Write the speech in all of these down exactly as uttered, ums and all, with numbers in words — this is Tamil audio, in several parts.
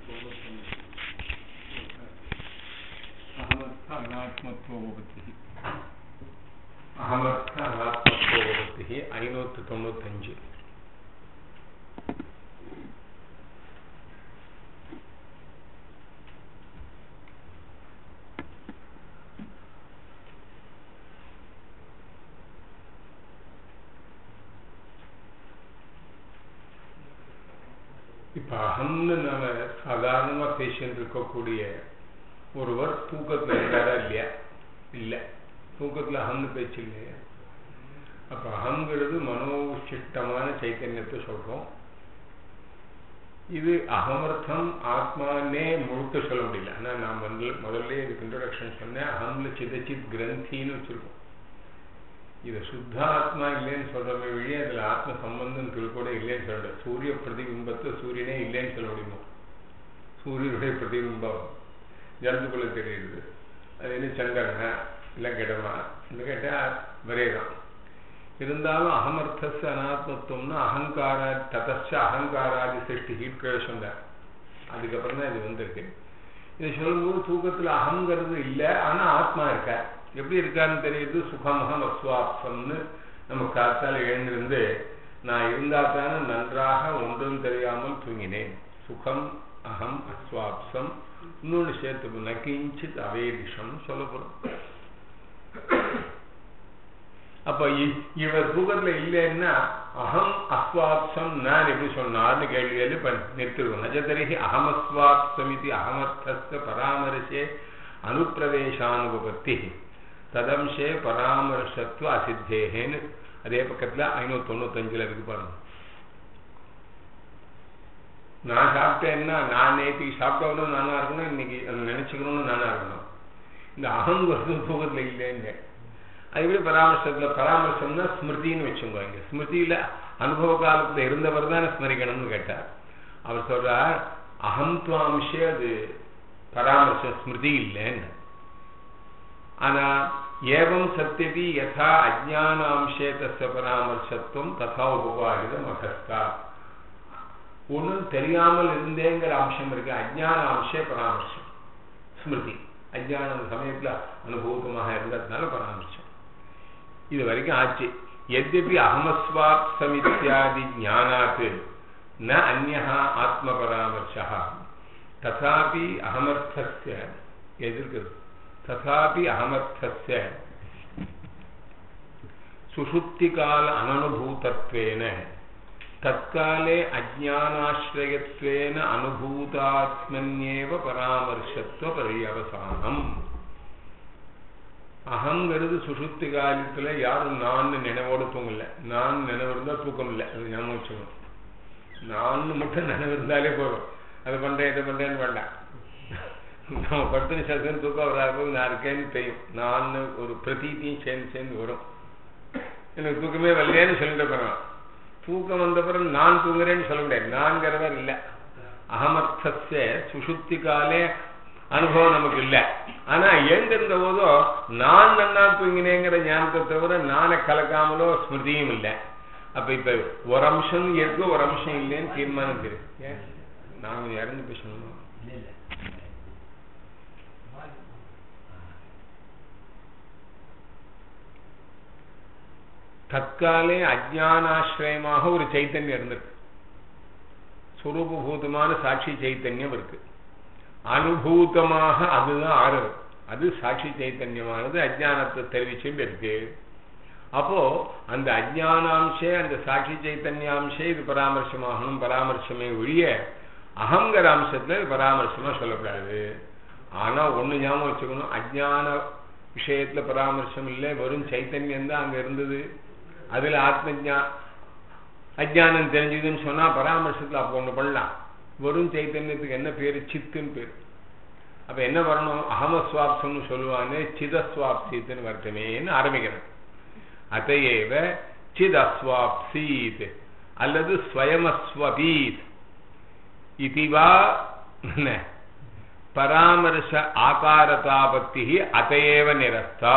अहमर्थ अनात्मत्वोपत्तिः अहमर्थ अनात्मत्वोपत्तिः ஐநூற்று தொண்ணூற்றைந்து. இப்ப அகம்னு நம்ம சாதாரணமா பேசிட்டு இருக்கக்கூடிய ஒருவர் தூக்கத்துல இருக்காரா இல்லையா? இல்ல, தூக்கத்துல அகம்னு பேச்சு இல்லையா? அப்ப அகங்கிறது மனோசிஷ்டமான சைத்தன்யத்தை சொல்றோம். இது அகமர்த்தம் ஆத்மானே முழுக்க சொல்ல முடியல. ஆனா நான் வந்து முதல்ல இதுக்கு இன்ட்ரோடக்ஷன் சொன்னேன். அகம்ல சிதச்சித் கிரந்தின்னு வச்சிருக்கோம். இது சுத்த ஆத்மா இல்லைன்னு சொல்றமே வழி அதுல ஆத்ம சம்பந்தம் கூட இல்லைன்னு சொல்ற. சூரிய பிரதிபிம்பத்தை சூரியனே இல்லைன்னு சொல்ல முடியுமா? சூரியனுடைய பிரதிபிம்பம் ஜலத்துக்குள்ள தெரியுது. அது என்ன சங்கரனா இல்ல கிடமா இல்லை கேட்டா வரையதான். இருந்தாலும் அகமர்த்தஸ் அனாத்மத்துவம்னா அகங்கார ததச்ச அகங்காராதி சிருஷ்டி கீழ்கீழ சொன்னார். அதுக்கப்புறம் தான் இது வந்திருக்கு. இதை சொல்லும்போது தூக்கத்துல அகங்கிறது இல்லை, ஆனா ஆத்மா இருக்க. எப்படி இருக்காருன்னு தெரியுது. சுகமகம் அஸ்வாப்சம்னு நம்ம காத்தால் எழுந்திருந்து நான் இருந்தா தானே நன்றாக ஒன்றும் தெரியாமல் தூங்கினேன். சுகம் அகம் அஸ்வாப்சம் இன்னொன்று சேர்த்து நகிஞ்சித் அவேதிஷம் சொல்ல போறோம். அப்ப இவர் தூக்கத்துல இல்லைன்னா அகம் அஸ்வாப்சம் நான் எப்படி சொன்னார்னு கேள்வி கேள்வி நிறுத்திடுவோம். நஜதரிகி அகமஸ்வாப்சம் இது அகமர்த்தஸ்ய பராமரிசே அனுப்பிரவேசானுபத்தி ததம்சே பராமர்சத்துவ அசித்தேன்னு அதே பக்கத்துல ஐநூத்தி தொண்ணூத்தஞ்சுல இருக்கு பாருங்க. நான் சாப்பிட்டேன்னா நான் நேற்றுக்கு சாப்பிட்டவனும் நானா இருக்கணும், இன்னைக்கு நினைச்சுக்கணும்னு நானா இருக்கணும். இந்த அகம் வருது தூக்கத்துல இல்லைன்னு. அதுவே பராமர்சத்துல பராமர்சம்னா ஸ்மிருதின்னு வச்சுக்கோங்க. இங்க ஸ்மிருதியில அனுபவ காலத்துல இருந்தவர் தான் ஸ்மரிக்கணும்னு கேட்டார். அவர் சொல்றார் அகம்துவாம்சே அது பராமர்ச ஸ்மிருதி இல்லைன்னு. ஆனா ஏவம் சத்தியதி யதா அஜ்ஞானாம்சே தஸ்ய பராமர்சத்துவம் ததா உபபாதித மகஸ்தா. ஒன்றும் தெரியாமல் இருந்தேங்கிற அம்சம் இருக்கு. அஜ்ஞான அம்சே பராமர்சம் ஸ்மிருதி. அஜ்ஞான சமயத்துல அனுபூதமாக இருந்ததுனால பராமர்சம். இது வரைக்கும் ஆச்சு. எத்யபி அகமஸ்வாப்சமித்யாதி ஞானாத் ந அன்யஹ ஆத்ம பராமர்சா ததாபி அகமர்த்தஸ்ய எதிர்க்கிறது. ததாபி அகமர்த்தஸ்ய சுஷுப்திகால அனனுபூதத்வேன தற்காலே அஜ்ஞானாஸ்ரயத்வேன அனுபூதாத்மன்யேவ பராமர்சத்துவ பரியவசானம். அகங்கிறது சுஷுப்தி காலத்துல யாரும் நான் நினைவோடு தூங்கல. நான் நினைவு இருந்தா தூக்கம் இல்லை. அது ஞாபகம் வச்சுக்கணும். நான் மட்டும் நினைவு இருந்தாலே போதும். அது பண்றேன் இதை பண்றேன்னு வேண்டாம். நம்ம படுத்து சசன் தூக்கம் வராது நான் இருக்கேன்னு தெரியும். நான் ஒரு பிரதீதியும் சேர்ந்து சேர்ந்து வரும். எனக்கு தூக்கமே வரலையேன்னு சொல்லிட்டு போறேன். தூக்கம் வந்த பிறகு நான் தூங்குறேன்னு சொல்ல முடியாது. நான்கிறவர் இல்லை. அகமர்த்தஸ்ய சுஷுப்தி காலே அனுபவம் நமக்கு இல்லை. ஆனா எழுந்திருந்த போதோ நான் நன்னா தூங்கினேங்கிற ஞானத்தை தவிர நானே கலக்காமலோ ஸ்மிருதியும் இல்லை. அப்ப இப்ப ஒரு அம்சம் இருக்கு ஒரு அம்சம் இல்லைன்னு தீர்மானம் தெரியும். நாங்க இறந்து பேசணுமா? தற்காலே அஜ்ஞானாஸ்ரயமாக ஒரு சைத்தன்யம் இருந்திருக்கு. சுரூபூதமான சாட்சி சைத்தன்யம் இருக்கு. அனுபூதமாக அதுதான் ஆறுது. அது சாட்சி சைத்தன்யமானது அஜ்ஞானத்தை தெரிவிச்சுட்டு இருக்கு. அப்போ அந்த அஜ்ஞானாம்சே அந்த சாட்சி சைத்தன்யாம்சே இது பராமர்சமாகணும். பராமர்சமே ஒழிய அகங்கிற அம்சத்துல பராமர்சமா சொல்லக்கூடாது. ஆனா ஒண்ணு ஞாபகம் வச்சுக்கணும். அஜ்ஞான விஷயத்துல பராமர்சம் இல்லை, வெறும் சைத்தன்யம் தான் அங்க இருந்தது. அதுல ஆத்மஜா அஜ்ஞானம் தெரிஞ்சதுன்னு சொன்னா பராமர்சத்துல அப்போ ஒண்ணு பண்ணலாம். வெறும் சைத்தன்யத்துக்கு என்ன பேரு? சித்துன்னு பேரு. அப்ப என்ன வரணும்? அகமஸ்வாப்சம்னு சொல்லுவாங்க. சிதஸ்வாப்சீத்துன்னு வருத்தமேன்னு ஆரம்பிக்கிறேன். அதையேவ சிதஸ்வாப்சீத் அல்லது ஸ்வயமஸ்வபீத் இதுவா பராமர்ச ஆகாரதாபத்தி அதையேவ நிரஸ்தா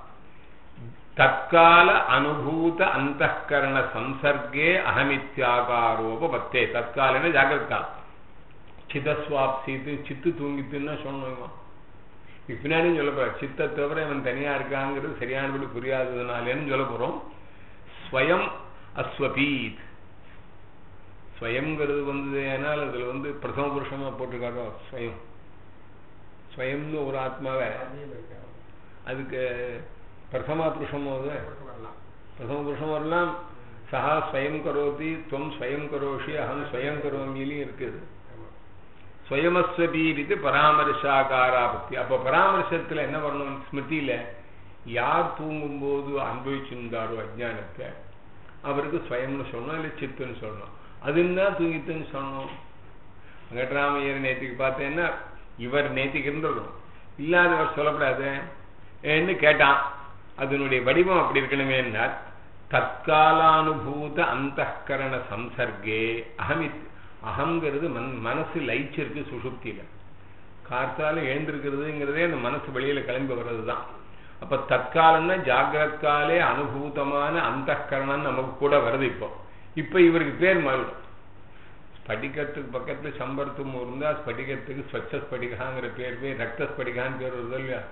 தற்கால அனுபூத அந்தఃகரண சம்சர்கே அகமித்யாகாரோபத்தே. தற்காலன ஜாகிரத் காலம். சிதஸ்வாப்சித்து சித்து தூங்கித்துன்னா சொல்லணுமா? பின்னாடியும் சொல்ல போற சித்தை தவிர இவன் தனியா இருக்காங்கிறது சரியானபடி புரியாததுனாலேன்னு சொல்ல போறோம். ஸ்வயம் அஸ்வபீத். ஸ்வயம்ங்கிறது வந்து ஏன்னால் அதுல வந்து பிரதம புருஷமா போட்டிருக்காரோ ஸ்வயம். ஸ்வயம்னு ஒரு ஆத்மாவை அதுக்கு பிரதமா புருஷம் பிரதம புருஷம் வரலாம். சஹா ஸ்வயம் கரோதி துவம் ஸ்வயம் கரோஷி அகம் ஸ்வயம் கரோமிலையும் இருக்குது. ஸ்வயமஸ்வபீரித்து பராமரிசாகாராபக்தி. அப்ப பராமரிசத்துல என்ன பண்ணணும்? ஸ்மிருதியில யார் தூங்கும் போது அனுபவிச்சிருந்தாரோ அஜ்ஞானத்தை அவருக்கு ஸ்வயம்னு சொல்லணும், இல்லை சித்துன்னு சொல்லணும். அதுன்னா தூங்கித்துன்னு சொல்லணும். வெங்கட்ராமையர் நேத்திக்கு பார்த்தேன்னா இவர் நேத்திக்கு இருந்திருக்கணும், இல்லாதவர் சொல்லப்படாது என்று கேட்டான். அதனுடைய வடிவம் அப்படி இருக்கணுமே என்றால் தற்காலானுபூத அந்தகரண சம்சர்கே அகமித். அகங்கிறது மன் மனசு லயிச்சிருக்கு சுஷுப்தியில. கார்த்தால எழுந்திருக்கிறதுங்கிறதே அந்த மனசு வெளியில கிளம்பி வர்றது தான். அப்ப தற்காலம்னா ஜாகிரத்காலே அனுபூதமான அந்தகரணம் நமக்கு கூட வருது. இப்போ இப்ப இவருக்கு பேர் மாறிடும். ஸ்படிகத்துக்கு பக்கத்துல சம்பர்த்தும் இருந்தா ஸ்படிகத்துக்கு ஸ்வச்ச ஸ்படிகாங்கிற பேர் போய் ரத்த ஸ்படிகான்னு பேர் வருது இல்லையா?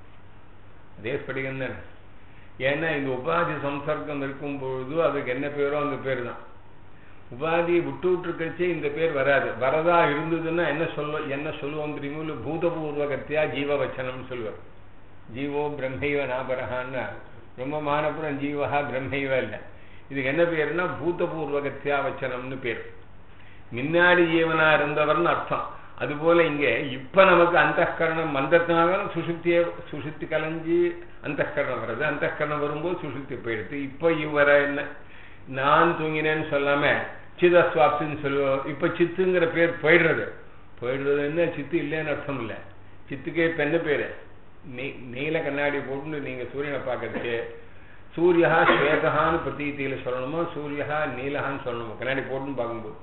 அதே ஸ்படிகம் தானே. ஏன்னா இந்த உபாதி சம்சர்க்கம் இருக்கும் பொழுது அதுக்கு என்ன பேரோ அந்த பேர் தான். உபாதியை விட்டு விட்டு கழிச்சே இந்த பேர் வராது. வரதா இருந்ததுன்னா என்ன சொல்ல என்ன சொல்லுவோம் தெரியுமோ? பூதபூர்வகத்தியா ஜீவவச்சனம்னு சொல்லுவார். ஜீவோ பிரம்மைவ நாபரகான்னா ரொம்ப மானப்புறம் ஜீவஹா பிரம்மைவ இல்லை. இதுக்கு என்ன பேருன்னா பூதபூர்வகத்தியா வச்சனம்னு பேர். முன்னாடி ஜீவனா இருந்தவர்னு அர்த்தம். அதுபோல இங்க இப்ப நமக்கு அந்தகரணம் வந்ததுனால சுசுப்திய சுசுப்தி கலைஞ்சி அந்தகரணம் வர்றது. அந்தகரணம் வரும்போது சுசுப்தி போயிடுது. இப்ப இவர என்ன நான் தூங்கினேன்னு சொல்லாம சிதஸ்வாப்சின்னு சொல்லுவோம். இப்ப சித்துங்கிற பேர் போயிடுறது. போயிடுறதுன்னா சித்து இல்லைன்னு அர்த்தம் இல்லை. சித்துக்கே இப்ப என்ன பேரு? நீல கண்ணாடி போட்டு நீங்க சூரியனை பார்க்கறதுக்கு சூரியா ஸ்வேதகான்னு பிரதீதியில சொல்லணுமா, சூரியா நீலகான்னு சொல்லணுமா? கண்ணாடி போட்டுன்னு பார்க்கும்போது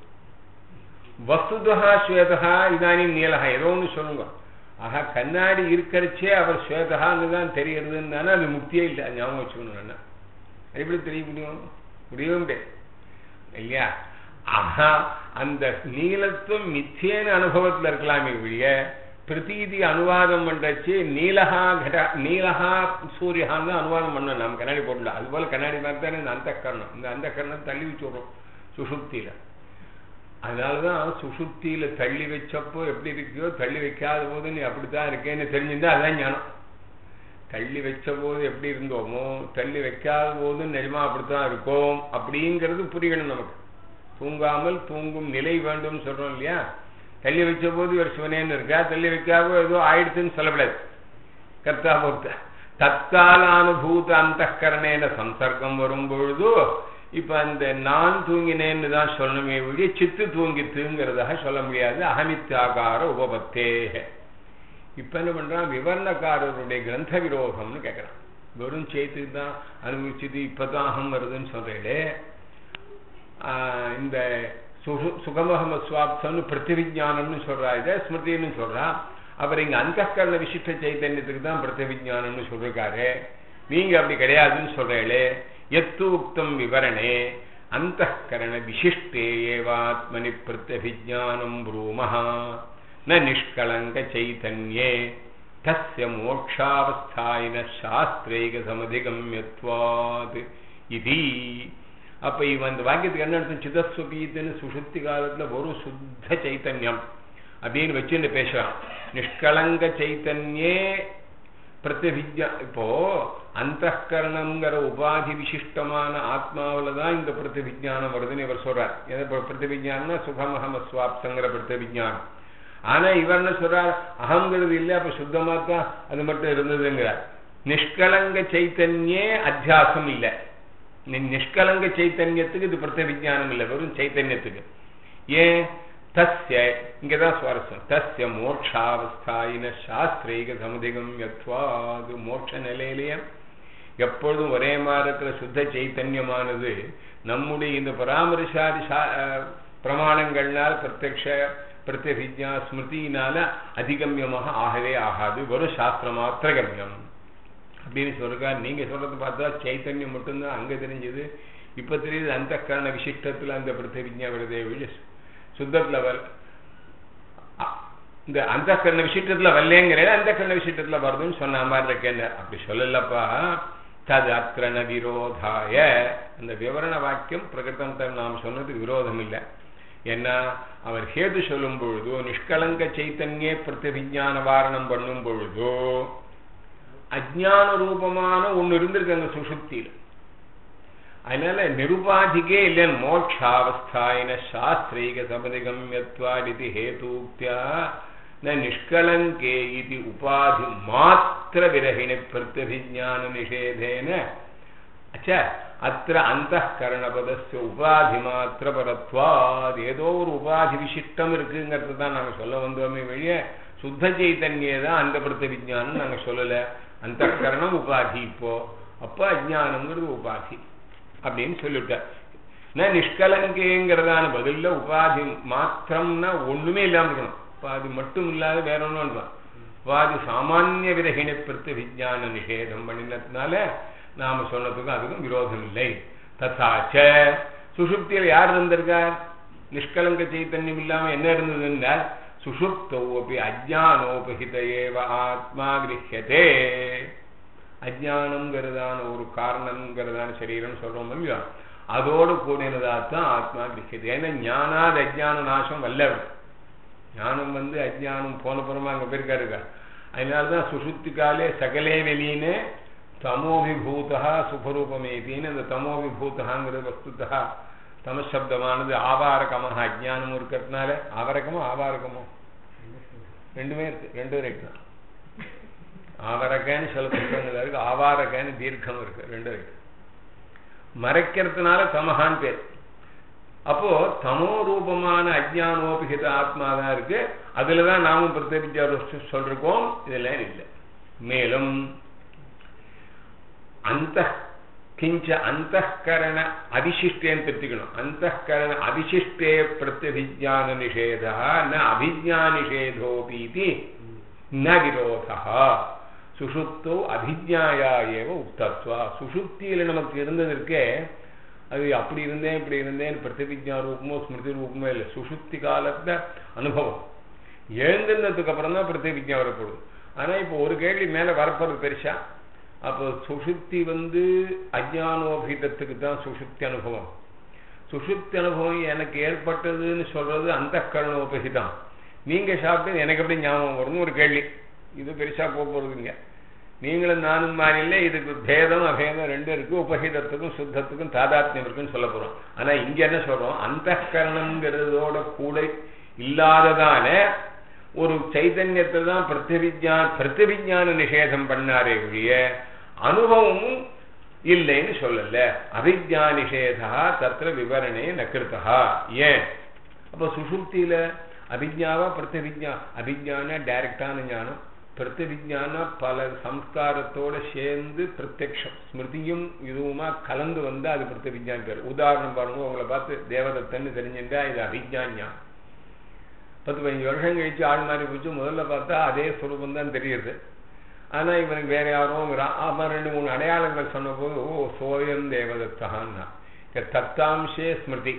வஸ்துதா ஸ்வேதகா இதானி நீலகா ஏதோ ஒன்று சொல்லுங்க. ஆஹா கண்ணாடி இருக்கிறச்சே அவர் ஸ்வேதகான்னு தான் தெரியறதுன்னு தானே அது முக்தியே இல்லை. ஞாபகம் வச்சுக்கணும். அது எப்படி தெரிய முடியும்? முடியவும் இல்லையா? ஆஹா அந்த நீலத்துவம் மிச்சேன அனுபவத்தில் இருக்கலாமே ஒழிய பிரதீதி அனுவாதம் பண்றச்சு நீலகா கட நீலகா சூரியகான்னு அனுவாதம் பண்ணணும். நம்ம கண்ணாடி போடல. அது போல கண்ணாடி மாதிரி தானே இந்த அந்த கரணம். இந்த அந்த கரணம் தள்ளி வச்சுடுறோம் சுஷுப்தியில. அதனாலதான் சுஷுப்தியில தள்ளி வச்சப்போ எப்படி இருக்கியோ தள்ளி வைக்காத போது நீ அப்படித்தான் இருக்கேன்னு தெரிஞ்சிருந்தா அதான் ஞானம். தள்ளி வச்ச போது எப்படி இருந்தோமோ தள்ளி வைக்காத போது நிஜமா அப்படித்தான் இருக்கும் அப்படிங்கிறது புரியணும் நமக்கு. தூங்காமல் தூங்கும் நிலை வேண்டும் சொல்றோம் இல்லையா? தள்ளி வச்ச போது இவர் சிவனேன்னு இருக்கா, தள்ளி வைக்காம ஏதோ ஆயிடுச்சுன்னு சொல்லப்படாது. கர்த்தா பொறுத்த தற்கால அனுபூத அந்தகரணேன சம்சர்க்கம் வரும் பொழுது இப்ப அந்த நான் தூங்கினேன்னு தான் சொல்லணுமே ஒழிய சித்து தூங்கித்துங்கிறதாக சொல்ல முடியாது. அகமித்யாகார உபபத்தே. இப்ப என்ன பண்றான்? விவரணக்காரருடைய கிரந்த விரோகம்னு கேட்கறான். வெறும் சேத்துக்கு தான் அனுபவிச்சது இப்பதான் அகம் வருதுன்னு சொல்றேன். இந்த சுகமஹம சுவாப்தம்னு பிரதிவிஜானம்னு சொல்றா, இதை ஸ்மிருதின்னு சொல்றா. அவர் இங்க அந்தகரண விசிஷ்ட சைதன்யத்துக்கு தான் பிரதிவிஜானம்னு சொல்றாரு. நீங்க அப்படி கிடையாதுன்னு சொல்றேளே. எத்து உக்தம் விவரணே அந்தகரண விசிஷ்டே ஏவாத்மனி பிரத்யபிஜானம் ப்ரூமஹா ந நிஷ்கலங்க சைதன்யே தஸ்ய மோக்ஷாவஸ்தாயின சாஸ்திரேக சமதிகம்யத்வாத் இதி. அப்ப இவன் இந்த வாக்கியத்துக்கு என்ன அர்த்தம்? சிதஸ்வபீத்துன்னு சுஷுப்தி காலத்துல ஒரு சுத்த சைத்தன்யம் அப்படின்னு வச்சுன்னு பேசுறான். நிஷ்கலங்க சைத்தன்யே பிரத்யபிஜா. இப்போ அந்தகரணம்ங்கிற உபாதி விசிஷ்டமான ஆத்மாவில தான் இந்த பிரத்யபிஜானம் வருதுன்னு இவர் சொல்றார். பிரத்யபிஜானம்னா சுகமஹம சுவாப்தங்கிற பிரத்யபிஜானம். ஆனா இவர் என்ன சொல்றார்? அகங்கிறது இல்லை, அப்ப சுத்தமா தான் அது மட்டும் இருந்ததுங்கிறார். நிஷ்கலங்க சைத்தன்யே அத்தியாசம் இல்லை. நிஷ்கலங்க சைத்தன்யத்துக்கு இது பிரத்யபிஜானம் இல்லை, வெறும் சைத்தன்யத்துக்கு. ஏன்? தஸ்ய இங்கதான் சுவாரஸ்யம். தஸ்ய மோட்சாவஸ்தாயின சாஸ்திரேக சமதிகம் யத்வாது. மோட்ச நிலையிலேயே எப்பொழுதும் ஒரே மாதிரி இருக்கிற சுத்த சைத்தன்யமானது நம்முடைய இந்த பராமரிசாதி பிரமாணங்கள்னால் பிரத்யக்ஷ பிரத்யபிஜா ஸ்மிருதியினால அதிகமியமாக ஆகவே ஆகாது. வெறும் சாஸ்திர மாத்திர கம்யம் அப்படின்னு சொல்றாரு. நீங்க சொல்றது பார்த்தா சைத்தன்யம் மட்டும்தான் அங்க தெரிஞ்சது. இப்ப தெரியுது அந்தகரண விசிஷ்டத்துல அந்த பிரத்யபிஜா வருதே சுத்தத்துல வர இந்த அந்த கரண விஷயத்துல வரலங்கிற அந்த கரண விஷயத்துல வருதுன்னு சொன்ன மாதிரி இருக்கேன். அப்படி சொல்லலப்பா. தது அக்ரண விரோதாய, அந்த விவரண வாக்கியம் பிரகிருதம் நாம் சொன்னது விரோதம் இல்லை. ஏன்னா அவர் ஹேது சொல்லும் பொழுதோ நிஷ்கலங்க சைத்தன்ய பிரத்யபிஞான வாரணம் பண்ணும் பொழுதோ அஜ்ஞான ரூபமான ஒண்ணு இருந்திருக்கு அங்க சுஷுப்தியில். அதனால நிருபாதிகே இல்லைன்னு மோட்சாவஸ்தாயின சாஸ்திரீக சமதிகம்யத்வாதிதி ஹேதூக்தியா ந நிஷ்கலங்கே இது உபாதி மாத்திர விரகிணி பிரத்யபிஞான நிஷேதேன அச்சா அத்திர அந்தఃகரணபதஸ்ய உபாதி மாத்திர பரத்வாத், ஏதோ ஒரு உபாதி விசிஷ்டம் இருக்குங்கிறது தான் நாங்க சொல்ல வந்தோமே வெளிய சுத்த சைத்தன்யே தான் அந்த பிரத்யபிஞானம் நாங்க சொல்லல. அந்தఃகரணம் உபாதி. இப்போ அப்ப அஜ்ஞானம்ங்கிறது உபாதி அப்படின்னு சொல்லிவிட்டார். நிஷ்கலங்கேங்கிறதான பதில உபாதி மாத்திரம்னா ஒண்ணுமே இல்லாம இருக்கணும். உபாதி மட்டும் இல்லாத வேற ஒண்ணும். உபாதி சாமானிய விரகிணி பிரத்யபிஞான நிஷேதம் பண்ணினதுனால நாம சொன்னதுக்கும் அதுக்கும் விரோதம் இல்லை. ததாச்ச சுஷுப்தியில் யார் இருந்திருக்கார்? நிஷ்கலங்க சைத்தன்யம் இல்லாம என்ன இருந்ததுன்னா சுஷுப்தோபி அஜ்ஞானோபஹித ஏவ ஆத்மா கிரஹ்யதே. அஜ்ஞானம்ங்கிறதான ஒரு காரணம்ங்கிறதான சரீரம் சொல்றோம் இல்லையா, அதோடு கூடினதாத்தான் ஆத்மா கிரஹ்யதே. ஏன்னா ஞானாத அஜ்ஞான நாசம் வல்லவர். ஞானம் வந்து அஜ்ஞானம் போன புறமா அங்க போயிருக்காருக்கா. அதனாலதான் சுஷுப்திகாலே சகலே வெளியினே தமோவிபூதா சுபரூபமேதின்னு அந்த தமோவிபூதாங்கிறது வஸ்துதா தமசப்தமானது ஆவாரகமாக அஜ்ஞானம் இருக்கிறதுனால ஆவரகமோ ஆவாரகமோ ரெண்டுமே இருக்கு. ரெண்டும் ரைட் தான். ஆவரகன்னு சில புத்தகங்கள் இருக்கு, ஆவாரகன்னு தீர்க்கம் இருக்கு, ரெண்டும் இருக்கு. மறைக்கிறதுனால தமஹான் பேர். அப்போ தமோ ரூபமான அஜ்ஞானோபிகித ஆத்மா தான் இருக்கு. அதுலதான் நாமும் பிரத்யபிச்ச சொல்றோம். இதெல்லாம் இல்லை. மேலும் அந்த கிஞ்ச அந்தఃகரண அதிசிஷ்டேன்னு தெரிஞ்சுக்கணும். அந்தःகரண அதிசிஷ்டே பிரத்யபிஞான நிஷேதா ந அபிஜ்ஞா நிஷேதோபீதி ந விரோதா. சுஷுப்தோ அபிஜ்ஞாயா ஏவ உக்தத்வா. சுஷுப்தியில நமக்கு இருந்ததற்கே அது அப்படி இருந்தேன் இப்படி இருந்தேன் பிரத்யபிஞா ரூபமோ ஸ்மிருதி ரூபமோ இல்லை. சுஷுப்தி காலத்துல அனுபவம் எழுந்திருந்ததுக்கு அப்புறம் தான் பிரத்யபிஞா வரப்படும். ஆனா இப்போ ஒரு கேள்வி மேல வரப்போறது பெருசா. அப்போ சுஷுப்தி வந்து அஜ்ஞானோபீதத்துக்கு தான் சுஷுப்தி அனுபவம். சுஷுப்தி அனுபவம் எனக்கு ஏற்பட்டதுன்னு சொல்றது அந்தःகரணோபகிதம். நீங்க சாப்பிட்டு எனக்கு எப்படி ஞாபகம் வரும்னு ஒரு கேள்வி. இது பெருசா போறதுங்க. நீங்களும் நானும் மாறில இதுக்கு பேதம் அபேதம் ரெண்டும் இருக்கு. உபகிதத்துக்கும் சுத்தத்துக்கும் தாதாத்மியம் இருக்குன்னு சொல்ல போறோம். ஆனா இங்க என்ன சொல்றோம்? அந்தःகரணங்கிறதோட கூட இல்லாததான ஒரு சைதன்யத்தை தான் பிரத்யபிஜா பிரத்யபிஞான நிஷேதம் பண்ணாரே ஒழிய அனுபவமும் இல்லைன்னு சொல்லல. அபிஜ்ஞா நிஷேதா தத்திர விவரணே நகிருத்தா. ஏன் அப்ப சுஷுப்தியில அபிஜ்ஞாவா பிரத்யபிஜா? அபிஜ்ஞான டைரக்டான ஞானம், பிரத்யபிஜான பல சம்ஸ்காரத்தோட சேர்ந்து பிரத்யக்ஷம் ஸ்மிருதியும் இதுவுமா கலந்து வந்து அது பிரத்யபிஜான் பேர். உதாரணம் பாருங்க, உங்களை பார்த்து தேவதத்தன்னு தெரிஞ்சுட்டா இது அபிஜ்ஞான். பத்து பதினஞ்சு வருஷம் கழிச்சு ஆள் மாறி போச்சு. முதல்ல பார்த்தா அதே சுரூபம் தான் தெரியுது. ஆனா இவனுக்கு வேற யாரும் அவன் ரெண்டு மூணு அடையாளங்கள் சொன்ன போது ஓ சோயம் தேவதத்தான்னா தத்தாம்சே ஸ்மிருதி.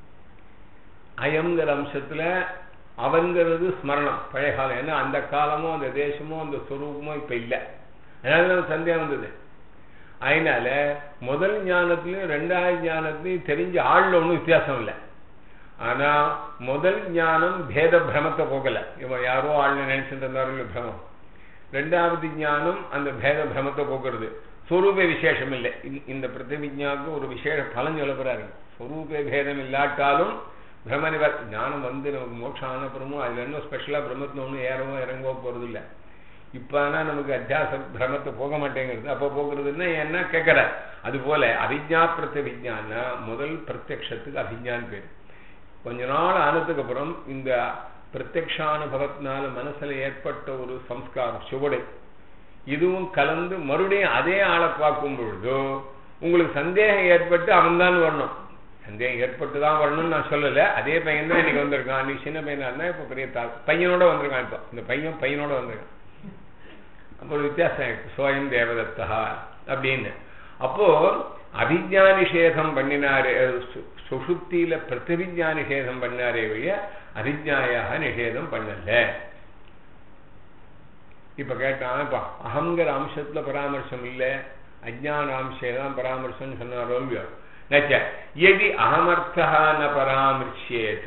அயம்ங்கிற அம்சத்துல அவன்கிறது ஸ்மரணம் பழைய காலம். ஏன்னா அந்த காலமும் அந்த தேசமும் அந்த சுரூபமும் இப்ப இல்லை. அதனால சந்தேகம் வந்தது. அதனால முதல் ஞானத்திலையும் ரெண்டாவது ஞானத்திலையும் தெரிஞ்ச ஆள்ல ஒன்றும் வித்தியாசம் இல்லை. ஆனா முதல் ஞானம் பேத பிரமத்தை போகல. இவன் யாரோ ஆள்னு நினைச்சிட்டு இருந்தாரு பிரமம். ரெண்டாவது ஞானம் அந்த பேத பிரமத்தை போக்குறது. ஸ்வரூப விசேஷம் இல்லை. இந்த பிரத்யபிஜாவுக்கு ஒரு விசேஷ பலன் சொல்லப்படுறாரு. ஸ்வரூப பேதம் இல்லாட்டாலும் பிரம்ம நிவர் ஞானம் வந்து நமக்கு மோட்சம் ஆனப்புறமும் அதுல இன்னும் ஸ்பெஷலா பிரம்மத்துல ஒன்றும் ஏறவோ இறங்கவோ போறது இல்லை. இப்ப ஆனா நமக்கு அத்தியாச பிரமத்தை போக மாட்டேங்கிறது. அப்ப போக்குறதுன்னா என்ன கேட்கற. அது போல அபிஜ்ஞா பிரத்யபிஜான்னா முதல் பிரத்யக்ஷத்துக்கு அபிஜ்ஞான் பேரு. கொஞ்ச நாள் ஆனதுக்கு அப்புறம் இந்த பிரத்யக்ஷானுபவத்தினால மனசுல ஏற்பட்ட ஒரு சம்ஸ்காரம் சுவடை இதுவும் கலந்து மறுபடியும் அதே ஆளை பார்க்கும் பொழுதோ உங்களுக்கு சந்தேகம் ஏற்பட்டு அவன் தான் வரணும். சந்தேகம் ஏற்பட்டுதான் வரணும்னு நான் சொல்லல. அதே பையன் தான் இன்னைக்கு வந்திருக்கான். அன்னைக்கு சின்ன பையனா இருந்தா இப்ப பெரிய பையனோட வந்திருக்கான். இப்போ இந்த பையன் பையனோட வந்திருக்கான். அப்போ ஒரு வித்தியாசம் இருக்கு. சோயம் தேவதத்தா அப்படின்னு. அப்போ அபிஜ்ஞா நிஷேதம் பண்ணினாரே, சுஷுப்தியில பிரத்யபிஜ்ஞா நிஷேதம் பண்ணாரே வழிய அபிஜ்ஞாயாக நிஷேதம் பண்ணல. இப்ப கேட்டான், இப்ப அகங்கிற அம்சத்துல பராமர்சம் இல்ல, அஜ்ஞான அம்சம் பராமர்சம் சொன்னாரோ இல்லையோ. நச்ச யதி அகமர்த்தா ந பராமர்ஷ்யேத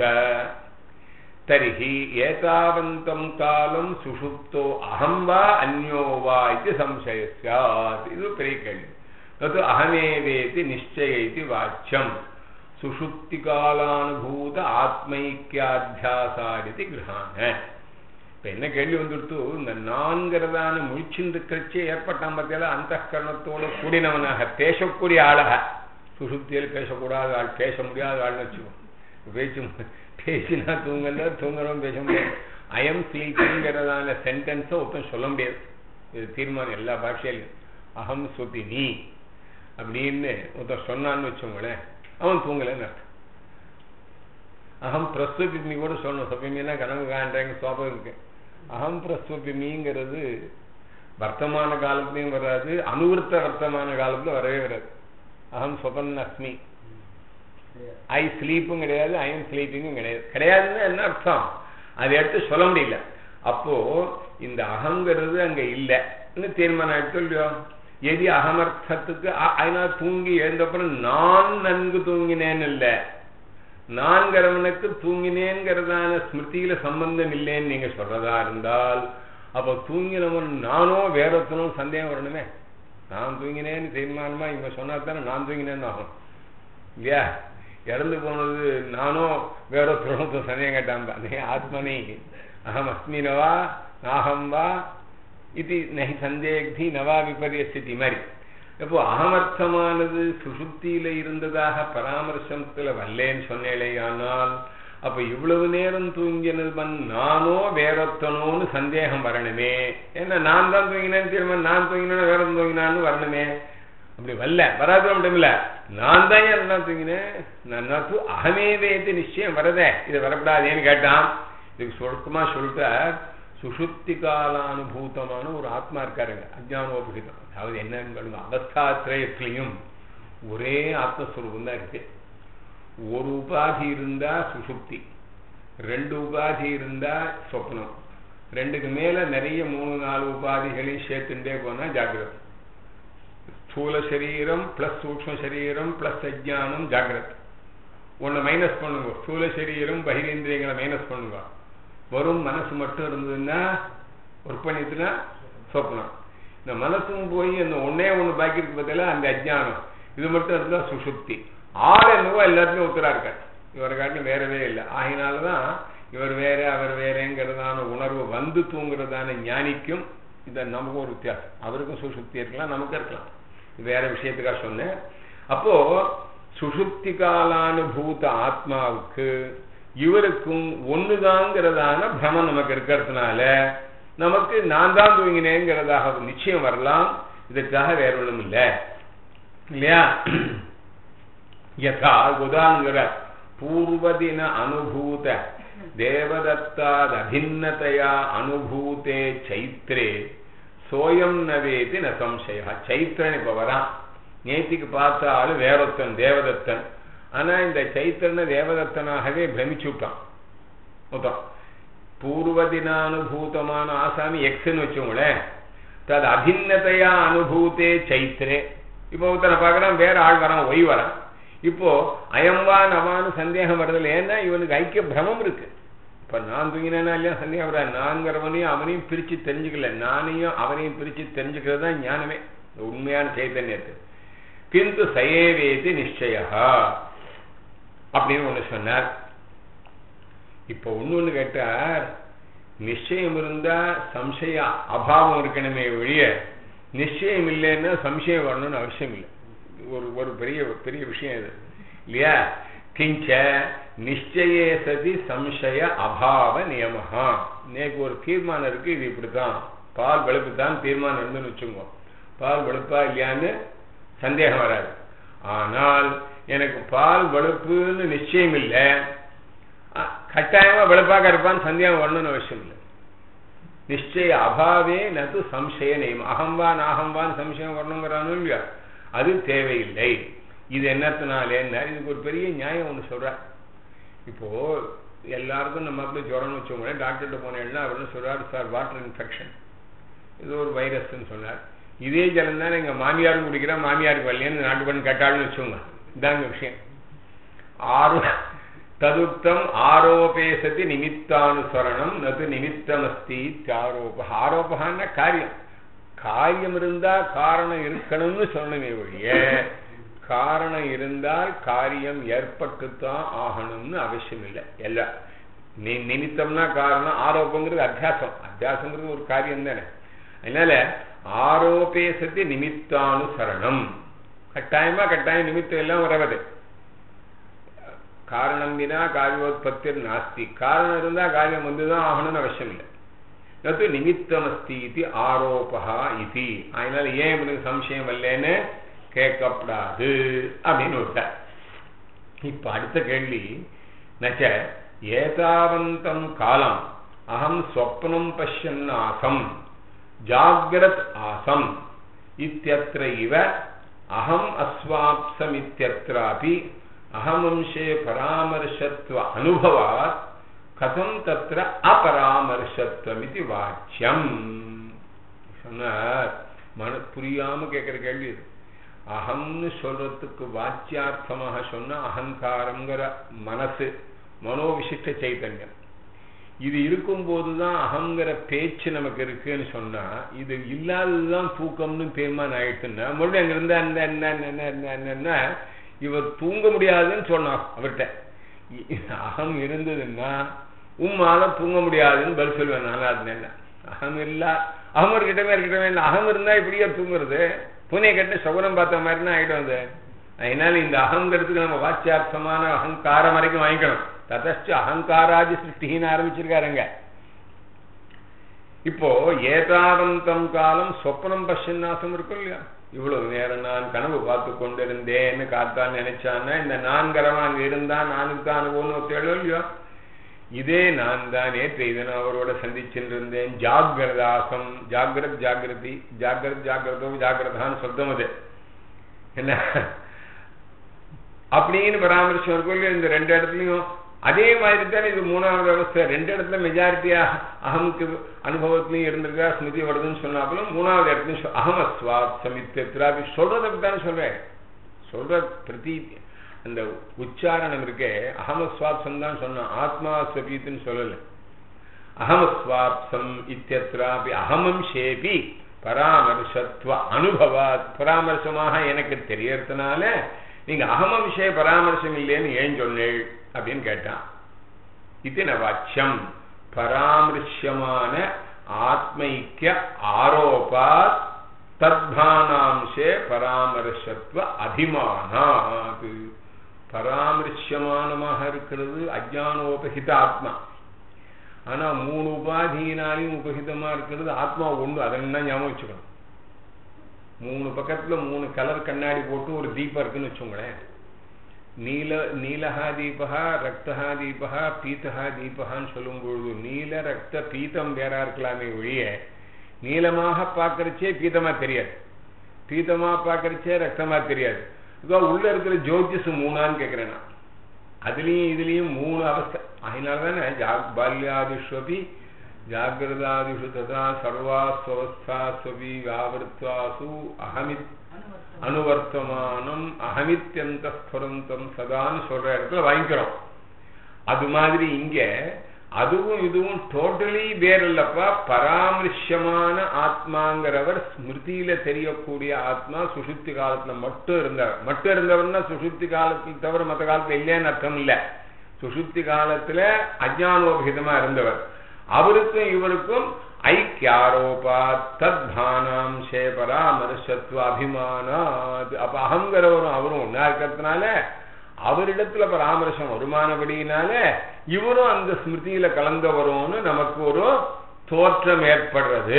தர்ஹி ஏதாவந்தம் காலம் சுஷுப்தோ அகம் வா அன்யோ வா இது சம்சய ஸ்யாத். இது பெரிய கேள்வி. தது அகமேவேதி நிச்சயேதி வாச்சியம் சுஷுப்தி காலானுபூத ஆத்மைக்கியாத்தியாசாரிதி கிரஹான. இப்ப என்ன கேள்வி வந்துடுத்து, இந்த நான்கிறதான முழிச்சின் கட்சி ஏற்பட்டான் பத்தியில அந்த கரணத்தோட கூடினவனாக பேசக்கூடிய ஆளாக, சுசுப்தியில் பேசக்கூடாத ஆள், பேச முடியாத ஆள்னு வச்சுக்கோ. பேச்சு பேசினா தூங்கல, தூங்குறோம் பேச முடியாது. ஐஎம் ஸ்லீப்பிங்கிறதான சென்டென்ஸை ஒருத்தன் சொல்ல முடியாது. இது தீர்மானம் எல்லா பாஷையிலும். அகம் சுபினி அப்படின்னு ஒருத்தன் சொன்னான்னு வச்சோங்களேன், அவன் தூங்கலன்னு அர்த்தம். அகம் பிரஸ்வபிமி கூட சொல்லணும். சொபிமின்னா கனவு காண்றேங்க சோபம் இருக்கு. அகம் பிரஸ்வபிமிங்கிறது வர்த்தமான காலத்துலையும் வராது, அனுவர்த்த வர்த்தமான காலத்துல வரவே வராது. அகம் சொபன் அஸ்மி, ஐ ஸ்லீப்பும் கிடையாது, ஐ எம் ஸ்லீப்பிங்கும் கிடையாது. கிடையாதுன்னு என்ன அர்த்தம், அதை எடுத்து சொல்ல முடியல. அப்போ இந்த அகங்கிறது அங்க இல்லைன்னு தீர்மானம் எடுத்து இல்லையோ. எதி அகமர்த்தத்துக்கு அதனால தூங்கி எழுந்தப்புறம் நான் நன்கு தூங்கினேன்னு இல்லை, நான்கிறவனுக்கு தூங்கினேங்கிறதான ஸ்மிருதியில சம்பந்தம் இல்லைன்னு நீங்க சொல்றதா இருந்தால், அப்ப தூங்கினவன் நானோ வேறொத்தனும் சந்தேகம் வரணுமே. நான் தூங்கினேன்னு தீர்மானமா இவங்க சொன்னாத்தானே நான் தூங்கினேன்னு ஆகும் இல்லையா. இறந்து போனது நானோ வேறொத்தனும் சந்தேகம் கேட்டான். ஆத்மனி அகம் அஸ்மினவா நாகம் வா இது நகி சந்தேகி நவா விபரியஸ்தி மாதிரி. இப்போ அகமர்த்தமானது சுசுப்தியில இருந்ததாக பராமர்சத்துல வரலேன்னு சொன்னேலையானால், அப்ப இவ்வளவு நேரம் தூங்கினது நானோ வேறொத்தனோன்னு சந்தேகம் வரணுமே. ஏன்னா நான் தான் தூங்கினேன்னு தீர்மானம், நான் தூங்கினேன்னு வேற தூங்கினான்னு வரணுமே. அப்படி வரல, வராது அப்படின்ல. நான் தான் என்ன தூங்கினேன், நான் தூ அகமே வேத்து நிச்சயம் வரதே, இது வரக்கூடாதேன்னு கேட்டான். இதுக்கு சொருக்கமா சொல்லிட்ட சுஷுப்தி காலானுபூதமான ஒரு ஆத்மா இருக்காருங்க, அஜ்ஞானோபகிதம். அதாவது என்னன்னு அவஸ்தாத்ரயத்திலையும் ஒரே ஆத்மஸ்வரூபம் தான் இருக்கு. ஒரு உபாதி இருந்தா சுஷுப்தி, ரெண்டு உபாதி இருந்தா சொப்னம், ரெண்டுக்கு மேல நிறைய மூணு நாலு உபாதிகளையும் சேர்த்துட்டே போனா ஜாகிரத். ஸ்தூல சரீரம் பிளஸ் சூக்ஷ்ம சரீரம் பிளஸ் அஜ்ஞானம் ஜாகிரத். ஒன்னு மைனஸ் பண்ணுங்க, ஸ்தூல சரீரம் பகிரேந்திரியங்களை மைனஸ் பண்ணுங்க. வரும் மனசு மட்டும் இருந்ததுன்னா ஒர்க் பண்ணிட்டுனா சொப்னம். இந்த மனசும் போய் அந்த ஒன்னே ஒண்ணு பாக்கி இருக்கு பார்த்தா அந்த அஜ்ஞானம், இது மட்டும் இருந்தா சுஷுப்தி. ஆறு என்னவோ எல்லாத்துக்கும் ஒத்துரா இருக்காரு, இவரை காட்டிலும் வேறவே இல்லை. ஆகினால்தான் இவர் வேற அவர் வேறேங்கிறதான உணர்வு வந்து தூங்குறதான ஞானிக்கும் இத நமக்கும் ஒரு வித்தியாசம். அவருக்கும் சுஷுப்தி இருக்கலாம், நமக்கு இருக்கலாம். வேற விஷயத்துக்காக சொன்னேன். அப்போ சுஷுப்தி காலானுபூத ஆத்மாவுக்கு இவருக்கும் ஒண்ணுதாங்கிறதான பிரமம் நமக்கு இருக்கிறதுனால நமக்கு நான் தான் தூங்கினேங்கிறதாக நிச்சயம் வரலாம். இதுக்காக வேற ஒண்ணும் இல்லை இல்லையா. யதா உதாரணங்கிற பூர்வதின அனுபூத தேவதத்தாத் அபின்னதையா அனுபூதே சைத்ரே சோயம் நவேதி ந சம்சயா. சைத்திரன் இப்ப வரான், நேத்திக்கு பார்த்த ஆளு வேறொத்தன் தேவதத்தன். ஆனா இந்த சைத்திரனை தேவதத்தனாகவே பிரமிச்சு விட்டான் மொத்தம். பூர்வதினானுபூதமான ஆசாமி எக்ஸ்ன்னு வச்சோங்களேன், தது அபின்னதையா அனுபூத்தே சைத்திரே. இப்போ ஒருத்தனை பார்க்கறான், வேற ஆள் வரான், ஒய் வரான். இப்போ அயம்வா நவான்னு சந்தேகம் வருதில்லை. ஏன்னா இவனுக்கு ஐக்கிய பிரமம் இருக்கு. இப்ப நான் தூங்கினேன்னா இல்லையா சந்தேகம் வர, நான்கிறவனையும் அவனையும் பிரிச்சு தெரிஞ்சுக்கல, நானையும் அவனையும் பிரிச்சு தெரிஞ்சுக்கிறது தான் ஞானமே, உண்மையான சைத்தன்யத்து. கிந்து சயேவேதி நிச்சயா அப்படின்னு ஒண்ணு சொன்னார். இப்ப ஒண்ணு ஒண்ணு கேட்டார், நிச்சயம் இருந்தா சம்சய அபாவம் இருக்கணுமே ஒழிய நிச்சயம் இல்லைன்னா சம்சயம் வரணும்னு அவசியம் இல்லை. ஒரு ஒரு பெரிய பெரிய விஷயம் இது இல்லையா. கிஞ்ச நிச்சயே சதி சம்சய அபாவ நியமஹா. நேக்கு ஒரு தீர்மானம் இருக்கு, இது இப்படித்தான், பால் வெளுப்பு தான் தீர்மானம் இருந்துன்னு வச்சுக்கோ. பால் வெளுப்பா இல்லையான்னு சந்தேகம் வராது. ஆனால் எனக்கு பால் வெளுப்புன்னு நிச்சயம் இல்லை, கட்டாயமா வெளுப்பாக இருப்பான்னு சந்தேகம் வரணும்னு அவசியம் இல்லை. நிச்சய அபாவே நது சம்சய நியமம். அகம்பா நாகம்பான்னு சம்சயம் வரணுங்கிறானு இல்லையா. அது தேவையில்லை. இது என்னத்தினாலேன்னா இதுக்கு ஒரு பெரிய நியாயம் ஒன்று சொல்றார். இப்போ எல்லாருக்கும் நம்ம அப்படி ஜுரம்னு வச்சோங்களே, டாக்டர்கிட்ட போனேன்னா அவர் சொல்றாரு, சார் வாட்டர் இன்ஃபெக்ஷன், இது ஒரு வைரஸ்ன்னு சொன்னார். இதே ஜலம் தான் எங்க மாமியாரும் குடிக்கிறா, மாமியாருக்கு வரலையேன்னு நாட்டு பண்ணி கேட்டாள்னு வச்சோங்க. இதாங்க விஷயம். ஆரோ ததுக்தம் ஆரோபேசதி நிமித்தானுசரணம் நது நிமித்தமஸ்தி ஆரோப. ஆரோபகான்னா காரியம். காரியம் இருந்தா காரணம் இருக்கணும்னு சொல்லணுமே ஒழிய காரணம் இருந்தால் காரியம் ஏற்பட்டுத்தான் ஆகணும்னு அவசியம் இல்லை. எல்லாம் நிமித்தம்னா காரணம், ஆரோப்பங்கிறது அத்தியாசம், அத்தியாசங்கிறது ஒரு காரியம் தானே. அதனால ஆரோபேசதி நிமித்தானுசரணம், கட்டாயமா கட்டாயம் நிமித்தம் எல்லாம் வரவது. காரணம் வினா காரியோத்பத்தி நாஸ்தி, காரணம் இருந்தா காரியம் வந்துதான் ஆகணும்னு அவசியம் இல்லை. நது நிமித்தமஸ்தி இது ஆரோபா இது. அதனால ஏன் இவனுக்கு சம்சயம் இல்லைன்னு கேட்கப்படாது அப்படின்னு விட்டார். இப்ப அடுத்த கேள்வி, நச்ச ஏதாவந்தம் காலம் அகம் ஸ்வப்னம் பஷ்யன் ஆசம் ஜாக்ரத் ஆசம் இத்யத்ர இவ அகம் அஸ்வாப்சம் இத்யத்ராபி அகமம்சே பராமர்ஷத்வ அனுபவாத் கதம் தத்ர அபராமர்ஷத்வம் இது வாச்சியம் சொன்னார். மன புரியாம கேட்கிற கேள்வி இது. அகம்னு சொல்றதுக்கு வாச்சியார்த்தமாக சொன்ன அகங்காரங்கிற மனசு, மனோவிசிஷ்ட சைத்தன்யம், இது இருக்கும் போதுதான் அகங்கிற பேச்சு நமக்கு இருக்குன்னு சொன்னா, இது இல்லாததுதான் தூக்கம்னு தீர்மானம் ஆயிடுச்சுன்னா மறுபடியும் அங்க இருந்தா என்ன என்னன்னா இவர் தூங்க முடியாதுன்னு சொன்னான் அவர்கிட்ட. அகம் இருந்ததுன்னா உம்மால தூங்க முடியாதுன்னு பதில் சொல்லுவேன். நானா இருந்தேன் அகம் இல்ல, அகம் இருக்கட்டமே இருக்கட்டமே, அகம் இருந்தா இப்படியா தூங்குறது, பூனை கட்ட சகுனம் பார்த்த மாதிரினா ஆயிடும் அது. அதனால இந்த அகங்கிறதுக்கு நம்ம வாச்சியார்த்தமான அகங்காரம் வரைக்கும் வாங்கிக்கணும். ததச்ச அகங்காராதி சிருஷ்டின்னு ஆரம்பிச்சிருக்காருங்க. இப்போ ஏதாவந்தம் காலம் சொப்னம் பஷ்யன்னாசம் இருக்கும் இல்லையா, இவ்வளவு நேரம் நான் கனவு பார்த்து கொண்டிருந்தேன்னு காத்தான்னு நினைச்சான்னா இந்த நான்கரவா அங்க இருந்தா நானுக்கு தான் அனுபவம்னு தேடும் இல்லையோ, இதே நான் தான் நேற்று இதனை அவரோட சந்திச்சுருந்தேன். ஜாகிரதாசம், ஜாகிரத் ஜாகிரதி, ஜாகிரத் ஜாகிரதோ ஜாகிரதான்னு சொல்றோம். அது என்ன அப்படின்னு பராமரிசம் இருக்கும் இல்லையா. இந்த ரெண்டு இடத்துலயும் அதே மாதிரி தான் இது மூணாவது அவஸ்தை. ரெண்டு இடத்துல மெஜாரிட்டியா அகமுக்கு அனுபவத்திலையும் இருந்திருக்கா, ஸ்மிருதி வருதுன்னு சொன்னாலும் மூணாவது இடத்துலையும் அகமஸ்வாத் சமித்திராபி சொல்றதுக்கு தானே சொல்றேன். சொல்ற பிரதி அந்த உச்சாரணம் இருக்கே, அகமஸ்வாப்சம் தான் சொன்னான், ஆத்மா ஸ்வபீத்துன்னு சொல்லல. அகமஸ்வாப்சம் இத்தியத்ராபி அகமம்சேபி பராமர்ஷத்வ அனுபவாத், பராமர்சமாக எனக்கு தெரியறதுனால நீங்க அகமம்சே பராமர்சம் இல்லைன்னு ஏன் சொன்னேள் அப்படின்னு கேட்டான். இது நவாச்சியம் பராமர்ஷமான ஆத்மைக்கிய ஆரோபாத் தத்பானாம்சே பராமர்ஷத்வ அபிமானாத். பராமர்ஷமானமாக இருக்கிறது அஜானோபகித ஆத்மா. ஆனா மூணு உபாதியினாலையும் உபகிதமா இருக்கிறது ஆத்மா ஒண்ணு. அதெல்லாம் ஞாபகம் வச்சுக்கணும். மூணு பக்கத்துல மூணு கலர் கண்ணாடி போட்டு ஒரு தீபம் இருக்குன்னு வச்சுங்களேன். நீல நீலஹா தீபகா ரக்தஹா தீபகா பீத்தஹா தீபகான்னு சொல்லும் பொழுது நீல ரக்த பீத்தம் வேறா இருக்கலாமே ஒழிய நீளமாக பார்க்கறச்சே பீத்தமா தெரியாது, பீத்தமா பார்க்கறச்சே ரக்தமா தெரியாது. இதோ உள்ள இருக்கிற ஜோதிஷு மூணான்னு கேட்கிறேன் நான். அதுலயும் இதுலயும் மூணு அவஸ்தை. அதனாலதானே ஜாக் பால்யாதிஷ்வபி ஜாகிரதாதிஷு ததா சர்வாஸ்வஸ்தாஸ்வபி வியாவர்த்வாசு அகமித் அனுவர்த்தமானம் அகமித்யந்தஸ்புரந்தம் சதான்னு சொல்ற இடத்துல வாங்கிக்கிறோம். அது மாதிரி இங்க அதுவும் இதுவும் டோட்டலி வேறல்லப்பா. பராமர்ஷமான ஆத்மாங்கிறவர் ஸ்மிருதியில தெரியக்கூடிய ஆத்மா சுஷுப்தி காலத்துல மட்டும் இருந்தவர். மட்டும் இருந்தவர்னா சுஷுப்தி காலத்துல தவிர மற்ற காலத்துல இல்லைன்னு அர்த்தம் இல்ல. சுஷுப்தி காலத்துல அஜானோபகிதமா இருந்தவர். அவருக்கும் இவருக்கும் ஐக்கியாரோபா தத்பானாம்சே பராமர்ஷத்வ அபிமானாத். அப்ப அகங்கிறவரும் அவரும் ஒன்னா இருக்கிறதுனால அவரிடத்துல பராமர்சம் வருமானபடியினால இவரும் அந்த ஸ்மிருதியில கலந்தவரும்னு நமக்கு ஒரு தோற்றம் ஏற்படுறது.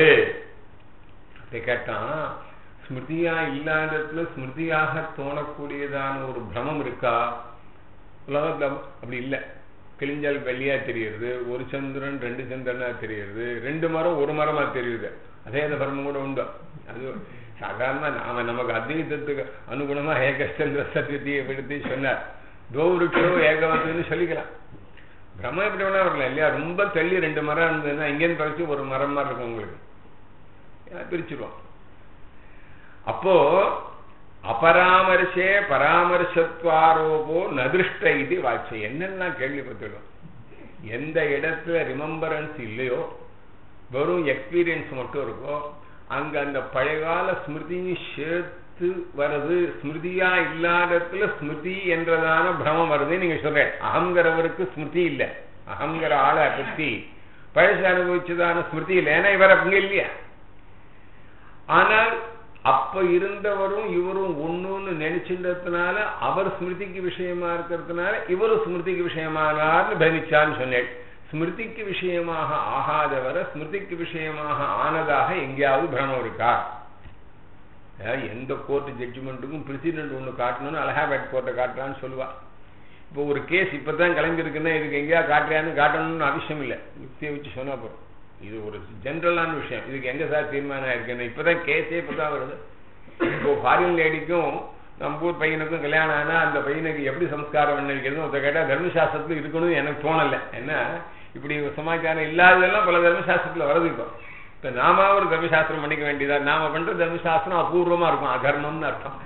அப்படி கேட்டான், ஸ்மிருதியா இல்லாததுல ஸ்மிருதியாக தோணக்கூடியதான ஒரு பிரமம் இருக்கா? உலகத்துல அப்படி இல்லை. கிழிஞ்சல் வெள்ளியா தெரியுது, ஒரு சந்திரன் ரெண்டு சந்திரனா தெரியுது, ரெண்டு மரம் ஒரு மரமா தெரியுது. அதே அந்த பிரம்மம் கூட உண்டு. அது சாதாரண நாம நமக்கு அத்வைதத்துக்கு அனுகுணமா ஏகச்சந்திர சத்யத்தையை எடுத்து சொன்னார். தோவிருஷோ ஏகவத்துன்னு சொல்லிக்கலாம். பிரம்ம எப்படி வேணா வரலாம் இல்லையா? ரொம்ப தள்ளி ரெண்டு மரம் இருந்ததுன்னா இங்கேருந்து பறிச்சு ஒரு மரம் மாதிரி இருக்கும், உங்களுக்கு பிரிச்சுருவோம். அப்போ அபராமர்ஷே பராமர்சத்வாரோபோ நதிருஷ்ட இது வாட்சை என்னெல்லாம் கேள்விப்பட்டுடும். எந்த இடத்துல ரிமெம்பரன்ஸ் இல்லையோ, வெறும் எக்ஸ்பீரியன்ஸ் மட்டும் இருக்கோ, அங்க அந்த பழையகால ஸ்மிருதியும் சேர்த்து வருது. ஸ்மிருதியா இல்லாதத்துல ஸ்மிருதி என்றதான பிரமம் வருது. நீங்க சொல்றேன் அகங்கிறவருக்கு ஸ்மிருதி இல்லை, அகங்கிற ஆளை பற்றி பழசு அனுபவிச்சதான ஸ்மிருதி இல்லை. ஏன்னா இவர் அங்க இல்லையா. ஆனால் அப்ப இருந்தவரும் இவரும் ஒண்ணுன்னு நினைச்சின்றதுனால அவர் ஸ்மிருதிக்கு விஷயமா இருக்கிறதுனால இவரும் ஸ்மிருதிக்கு விஷயமானார்னு பிரமிச்சான்னு சொன்னேன். ஸ்மிருதிக்கு விஷயமாக ஆகாதவரை ஸ்மிருதிக்கு விஷயமாக ஆனதாக எங்கேயாவது பிரமம் இருக்கா? எந்த கோர்ட் ஜட்ஜ்மெண்ட்டுக்கும் பிரசிடென்ட் ஒண்ணு காட்டணும்னு அலகாபாத் கோர்ட்டை காட்டுறான்னு சொல்லுவா. இப்போ ஒரு கேஸ் இப்பதான் கிளம்பிருக்குன்னா இதுக்கு எங்கேயா காட்டுறான்னு காட்டணும்னு அவசியம் இல்லை, யுக்தியை வச்சு சொன்னா போறோம். இது ஒரு ஜென்ரலான விஷயம். இதுக்கு எங்க சார் தீர்மானம் இருக்குன்னு இப்பதான் கேஸே இப்பதான் வருது. இப்போ ஃபாரின் லேடிக்கும் நம்ம ஊர் பையனுக்கும் கல்யாணம் ஆனா அந்த பையனுக்கு எப்படி சம்ஸ்காரம் பண்ணிருக்கிறது ஒருத்த கேட்டா தர்மசாஸ்திரத்துல இருக்கணும்னு எனக்கு தோணலை. ஏன்னா இப்படி சமாச்சாரம் இல்லாததெல்லாம் பல தர்மசாஸ்திரத்துல வருது. இப்போ இப்ப நாம ஒரு தர்மசாஸ்திரம் பண்ணிக்க வேண்டியதா? நாம பண்ற தர்மசாஸ்திரம் அபூர்வமா இருக்கும், அதர்மம்னு அர்த்தம்.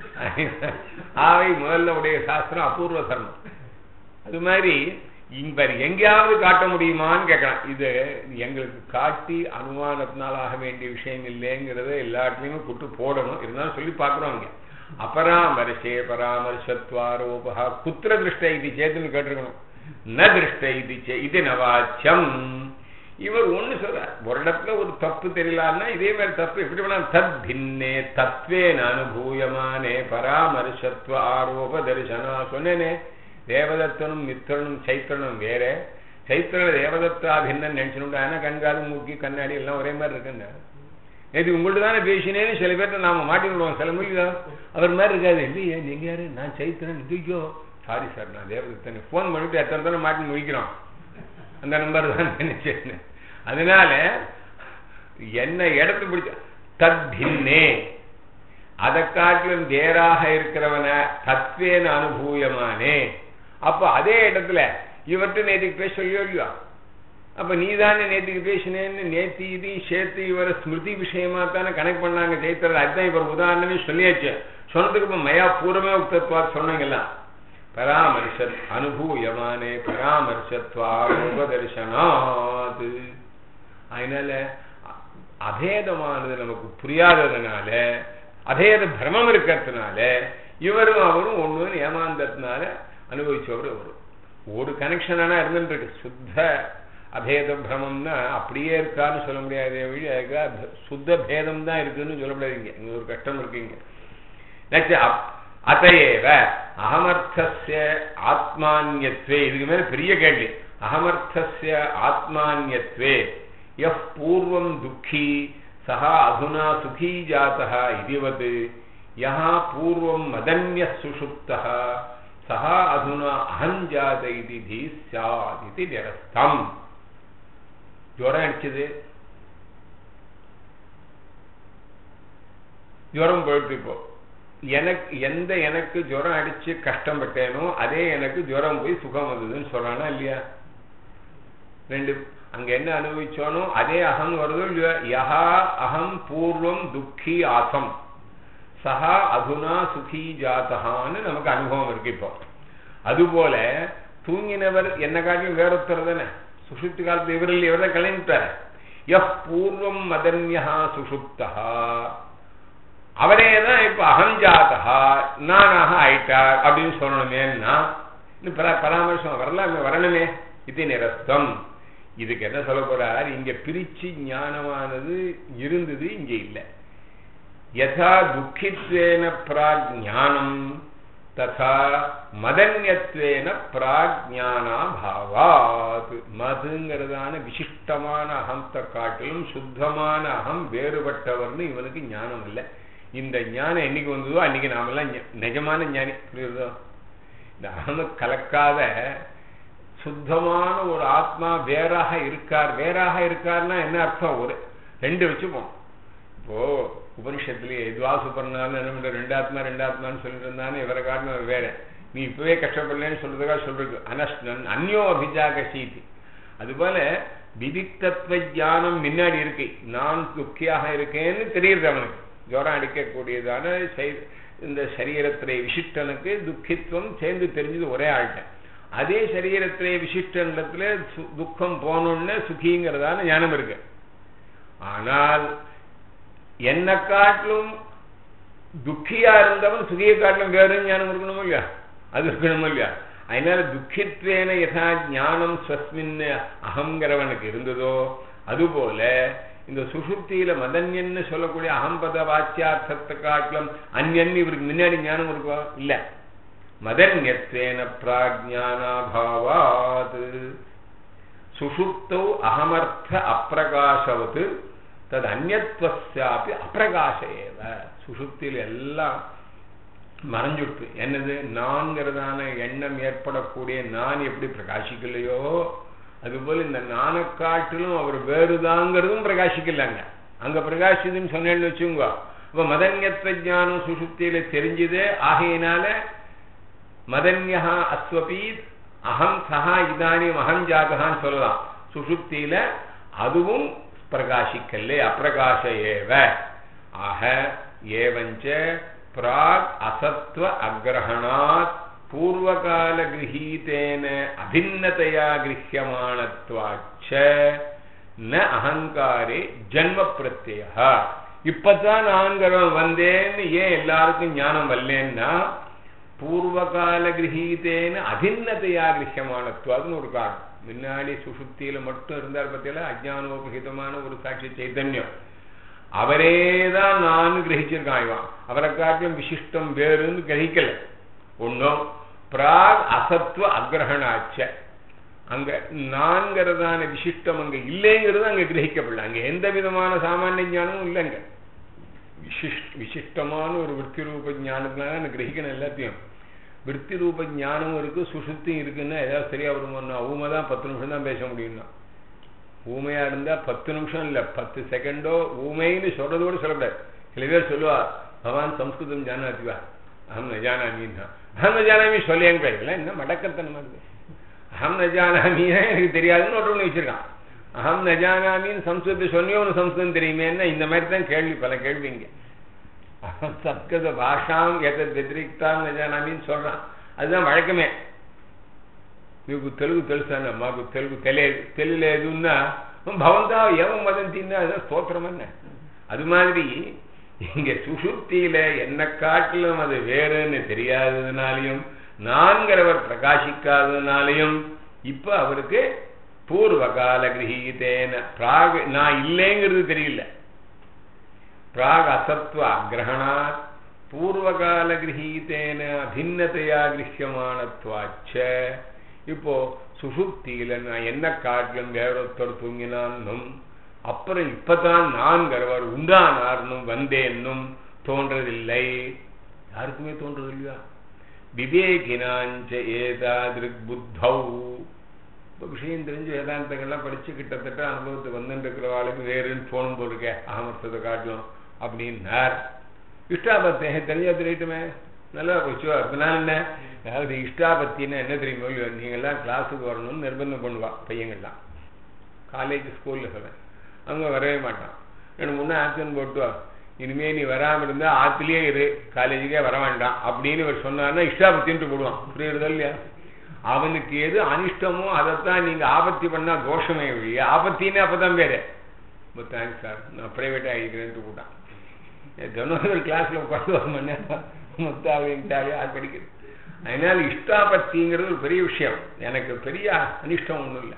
ஆவை முதல்ல உடைய சாஸ்திரம் அபூர்வ தர்மம். அது மாதிரி இங்க எங்கேயாவது காட்ட முடியுமான்னு கேட்கலாம். இது எங்களுக்கு காட்டி அனுமானத்தினால் ஆக வேண்டிய விஷயம் இல்லைங்கிறத எல்லாத்துலயுமே கூட்டு போடணும். இருந்தாலும் சொல்லி பாக்குறோம். இங்க அபராமர்ஷே பராமர்சத்வாரோபா குத்திர திருஷ்ட இது சேத்துன்னு கேட்டிருக்கணும். ந திருஷ்ட இது இது நவாச்சம். இவர் ஒண்ணு சொல்ற ஒரு இடத்துல ஒரு தப்பு தெரியலான்னா இதே மாதிரி தப்பு எப்படி வேணா தத் பின்னே தத்வேன அனுபூயமானே பராமர்சத்வ ஆரோப தரிசனா சொன்னேனே. தேவதத்தனும் மித்திரனும் சைத்திரனும் வேற. சைத்திரன தேவதத்தா பின்னன்னு நினைச்சுட்டா ஏன்னா கண்காது மூக்கி கண்ணாடி எல்லாம் ஒரே மாதிரி இருக்குன்னு நேற்று உங்கள்ட்ட தானே பேசினேன்னு சில பேர்ட்ட நாம மாட்டி விடுவோம். சில மொழி அவர் மாதிரி இருக்காது. இல்லையே நீங்க யாரு? நான் சைத்திரன். இதுக்கோ சாரி சார் நான் தேவதத்தன். போன் பண்ணிட்டு எத்தனை தானே மாட்டி முடிக்கிறோம். அந்த நம்பர் தான் நினைச்சேன்னு. அதனால என்ன இடத்து பிடிச்ச தத் பின்னே அதை காட்டிலும் வேறாக இருக்கிறவன தத்வேன அனுபூயமானே. அப்ப அதே இடத்துல இவர்கிட்ட நேற்றுக்கு பேச சொல்லியோ இல்லையா? அப்ப நீதானே நேற்றுக்கு பேசினேன்னு நேற்று இதையும் சேர்த்து இவரை ஸ்மிருதி விஷயமா தானே கனெக்ட் பண்ணாங்க சைத்திரர். அதுதான் இவர் உதாரணமே சொல்லியாச்சு. சொன்னதுக்கு இப்ப மயா பூர்வமே உக்தத்வா சொன்னீங்கல்லாம். பராமர்ஷத் அனுபூயமானே பராமர்ஷத்வாரோபதர்சனாது. அதனால அபேதமானது நமக்கு புரியாததுனால அபேத பிரமம் இருக்கிறதுனால இவரும் அவரும் ஒண்ணு ஏமாந்ததுனால அனுபவிச்சவரு வரும். ஒரு கனெக்ஷன் ஆனா இருந்துட்டு இருக்கு. சுத்த அபேத பிரமம்னா அப்படியே இருக்கான்னு சொல்ல முடியாது. சுத்த பேதம் தான் இருக்குன்னு சொல்ல முடியாதுங்க. இங்க ஒரு கஷ்டம் இருக்குங்க. அதையேவ அகமர்த்தஸ்ய ஆத்மான்யத்வே. இதுக்கு மேல பெரிய கேள்வி. அகமர்த்தஸ்ய ஆத்மான்யத்வே யஹ் பூர்வம் துக்கி சஹா அதுனா சுகீ ஜாதஹ இதுவத் யஹா பூர்வம் மதன்ய சுஷுப்தஹ சஹா அதுனா அஹம் ஜாத இதி தி ஸ்யாத் இதி நிரஸ்தம். ஜுரம் அடிச்சது, ஜுரம் போயிட்டு இப்போ எனக்கு எந்த எனக்கு ஜுரம் அடிச்சு கஷ்டப்பட்டேனோ அதே எனக்கு ஜுரம் போய் சுகம் வந்ததுன்னு சொல்றானா இல்லையா? ரெண்டு அங்க என்ன அனுபவிச்சோனோ அதே அகம் வருதோ இல்லையா? யஹா அகம் பூர்வம் துக்கி ஆசம் சஹா அதுனா சுகி ஜாத்தஹான்னு நமக்கு அனுபவம் இருக்கு. இப்போ அதுபோல தூங்கினவர் என்ன காட்டிலும் வேறொத்தர் தானே. சுஷுப்தி காலத்து இவரில் இவரை கலைஞ்சிட்டார். யஹ் பூர்வம் மதன்யா சுஷுப்தா அவரேதான் இப்ப அகஞ்சாத்தா நானாக ஆயிட்டார் அப்படின்னு சொல்லணுமேன்னா பராமர்சம் வரலாமே வரணுமே. இது நிரஸ்தம். இதுக்கு என்ன சொல்ல போறார்? இங்க பிரிச்சு ஞானமானது இருந்தது, இங்க இல்லை. யதா துக்கித்வேன பிராக் ஞானம் ததா மதன்யத்வேன பிராக் ஞானா பாவாத். மதுங்கிறதான விசிஷ்டமான அகத்தை காட்டிலும் சுத்தமான அகம் வேறுபட்டவர்னு இவனுக்கு ஞானம் இல்லை. இந்த ஞானம் என்னைக்கு வந்ததோ அன்னைக்கு நாமெல்லாம் நிஜமான ஞானி. புரியுறதோ? இந்த அகம கலக்காத சுத்தமான ஒரு ஆத்மா வேறாக இருக்கார். வேறாக இருக்காருன்னா என்ன அர்த்தம்? ஒரு ரெண்டு வச்சுப்போம். இப்போ உபனிஷத்துலயே எதுவா சுப்பர்னாலும் என்ன பண்ற ரெண்டு ஆத்மா ரெண்டு ஆத்மான்னு சொல்லிட்டு இருந்தானே இவரை காரணம் வேற. நீ இப்பவே கஷ்டப்படலன்னு சொல்றதுக்காக சொல்றது அனஷ்டன் அந்யோ அபிஜாகசீதி. அதுபோல விதித்தத்துவ ஞானம் முன்னாடி இருக்கு. நான் துக்கியாக இருக்கேன்னு தெரியுது அவனுக்கு. ஜோரம் அடிக்கக்கூடியதான இந்த சரீரத்திலே விசிஷ்டனுக்கு துக்கித்துவம் சேர்ந்து தெரிஞ்சது ஒரே ஆள்கிட்ட. அதே சரீரத்திலே விசிஷ்டத்துல துக்கம் போனோன்னு சுகிங்கிறதான ஞானம் இருக்கு. ஆனால் என்ன காட்டிலும் துக்கியா இருந்தவன் சுகியை காட்டிலும் வேறு ஞானம் இருக்கணும் இல்லையா? அது இருக்கணும் இல்லையா? அதனால துக்கித்வேன யதா ஞானம் ஸ்வஸ்மின் அகங்கிறவனுக்கு இருந்ததோ அதுபோல இந்த சுஷுப்தியில மதன்யன்னு சொல்லக்கூடிய அகம்பத வாச்சியார்த்தத்தை காட்டிலும் அந்யன் இவருக்கு முன்னாடி ஞானம் இருக்கா? இல்ல. மதன்யத்வேன பிராஜ்ஞானாபாவாத் சுஷுப்தௌ அகமர்த்த அப்பிரகாசவத் தது அந்யத்வஸ்யாபி அப்பிரகாச ஏவ. சுஷுப்தியில எல்லாம் மறைஞ்சுடுத்து. என்னது? நான்கிறதான எண்ணம் ஏற்படக்கூடிய நான் எப்படி பிரகாசிக்கலையோ அதுபோல இந்த நானை காட்டிலும் அவர் வேறுதாங்கிறதும் பிரகாசிக்கலாங்க. அங்க பிரகாசிதுன்னு சொன்னேன்னு வச்சுங்க. இப்ப மதன்யத்வ ஞானம் சுஷுப்தியில தெரிஞ்சதே ஆகையினால மதன்யா அஸ்வபி அகம் சஹா இதானியம் அகம் ஜாகஹான்னு சொல்லலாம். சுஷுப்தியில அதுவும் பிரகாசிக்கல்ல, அப்பிரகாச ஏவ. ஆக ஏவஞ்ச பிராக் அசத்வ அக்ரஹணாத் பூர்வகால கிரஹீதேன அபின்னதையா கிரஹ்யமானத்வாச்ச ந அகங்காரே ஜன்ம பிரத்யய. இப்பதான் நான்கிறவன் வந்தேன்னு ஏன் எல்லாருக்கும் ஞானம் வரலன்னா பூர்வகால கிரஹீதேன அபின்னதையா கிரஹ்யமானத்வாதுன்னு ஒரு காரணம். முன்னாடி சுஷுப்தியில மட்டும் இருந்தார் பத்தியில அஜ்ஞானோபகிதமான ஒரு சாட்சி சைத்தன்யம். அவரேதான் நான் கிரகிச்சிருக்கான். இவன் அவரை காட்டிலும் விசிஷ்டம் வேறுன்னு கிரகிக்கல. ஒன்னும் பிராக் அசத்வ அக்ரஹணாச்ச அங்க நான்கிறதான விசிஷ்டம் அங்க இல்லைங்கிறது அங்க கிரகிக்கப்படல. அங்க எந்த விதமான சாமானிய ஞானமும் இல்லைங்க. விசிஷ்ட விசிஷ்டமான ஒரு விற்பி ரூப ஞானத்தினால கிரகிக்கணும். எல்லாத்தையும் விற்பி ரூப ஞானமும் இருக்கு, சுசுப்தியும் இருக்குன்னா ஏதாவது சரியா வருமானா ஊமை தான் பத்து நிமிஷம் தான் பேச முடியும்னா. ஊமையா இருந்தா பத்து நிமிஷம் இல்ல பத்து செகண்டோ ஊமைன்னு சொல்றதோடு சொல்லக்கூடாது. சில பேர் சொல்லுவா பகவான் சம்ஸ்கிருதம் ஜானாதிவா அஹம் ந ஜானாமின்னா. அஹம் ந ஜானாமி சொல்லியாங்க கிடைக்கல. என்ன மடக்கத்தனமா இருக்கு. அஹம் ந ஜானாமின்னா எனக்கு தெரியாதுன்னு ஒரு ஒண்ணு வச்சிருக்கான். அஹம் ந ஜானாமின்னு சம்ஸ்கிருதத்தை சொன்னியோ ஒன்று சம்ஸ்கிருதம் தெரியுமே என்ன இந்த மாதிரி தான் கேள்வி பல கேள்விங்க. சம்ஸ்கிருத பாஷாம் எதை வெதிரிக்தான் ந ஜானாமின்னு சொல்றான். அதுதான் வழக்கமே. మీకు తెలుగు తెలుసాను మాకు తెలుగు తెలియదు తెలియలేదున్నా భవంతా ఏమో మదంతిன்னா அதான் ஸ்தோத்திரம் என்ன. அது மாதிரி இங்க சுஷுப்தியில என்ன காட்டிலும் அது வேறுன்னு தெரியாததுனாலையும் நான்கிறவர் பிரகாசிக்காததுனாலையும் இப்ப அவருக்கு பூர்வகால கிரகீதேன பிராக் நான் இல்லைங்கிறது தெரியல. பிராக் அசத்வ அக்ரஹணாத் பூர்வகால கிரகீதேன அபின்னதையா கிரஹ்யமானத்வாச்ச. இப்போ சுஷுப்தியில நான் என்ன காட்டிலும் வேறொருத்தர் தூங்கினான்னும் அப்புறம் இப்பதான் நான்கிறவர் உண்டானார்னும் வந்தேன்னும் தோன்றதில்லை. யாருக்குமே தோன்றது இல்லையா? விவேகினாஞ்ச ஏதாதிருக் புத்தௌ. இப்போ விஷயம் தெரிஞ்சு வேதாந்தங்கள்லாம் படிச்சு கிட்டத்தட்ட அனுபவத்துக்கு வந்துட்டு இருக்கிறவாளுக்கு வேறுன்னு தோணும் போருக்க அகமர்த்தத்தை காட்டலாம் அப்படின்னார். இஷ்டாபத்தே தெரிஞ்சா தெரியட்டுமே நல்லா போச்சு. அதனால என்ன அதாவது இஷ்டாபத்தின்னா என்ன தெரியுமோ இல்லையோ நீங்கள்லாம் கிளாஸுக்கு வரணும்னு நிர்பந்தம் பண்ணுவா பையங்கள்லாம். காலேஜ் ஸ்கூல்ல சொல்றேன் அவங்க வரவே மாட்டான். எனக்கு முன்னே ஆக்சன் போட்டுவா இனிமே நீ வராமல் இருந்தா ஆத்துலயே இரு காலேஜுக்கே வர வேண்டாம் அப்படின்னு இவர் சொன்னார்னா இஷ்டாபத்தின்ட்டு போடுவான். புரியுறதா இல்லையா? அவனுக்கு எது அனிஷ்டமோ அதைத்தான் நீங்க ஆபத்தி பண்ணா தோஷமே வழிய ஆபத்தின்னு அப்பதான் பேரு. ரொம்ப தேங்க்ஸ் சார் நான் பிரைவேட்டா ஆகிக்கிறேன்ட்டு போட்டான். தினம் ஒரு கிளாஸ்ல உட்காந்து ஒரு மணி நேரம் மொத்தாவே ஆள் படிக்கிறது. அதனால இஷ்டாபத்திங்கிறது ஒரு பெரிய விஷயம். எனக்கு பெரிய அனிஷ்டம் ஒண்ணும் இல்லை.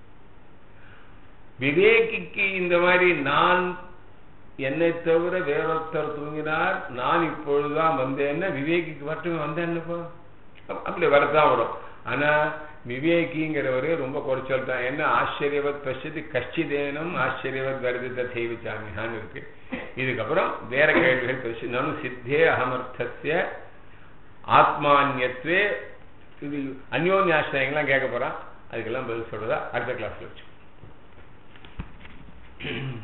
விவேகிக்கு இந்த மாதிரி நான் என்னை தவிர வேறொருத்தர் தூங்கினார் நான் இப்பொழுதுதான் வந்தேன்னா விவேகிக்கு மட்டுமே வந்தேன்னுப்பா அப்படி வரதான் வரும். ஆனா விவேகிங்கிறவரு ரொம்ப குறைச்சல் தான். என்ன ஆச்சரியவத் பசதி கஷ்டிதேனம் ஆச்சரியவத் வருதித்த செய்விச்சாமியான்னு இருக்கு. இதுக்கப்புறம் வேற கேள்விகள் பேசி நானும் சித்தே அகமர்த்தசிய ஆத்மான்யத்வே இது அந்யோன்யாசிரியங்கள்லாம் கேட்க போறான். அதுக்கெல்லாம் பதில் சொல்றதா அடுத்த கிளாஸ்ல வச்சு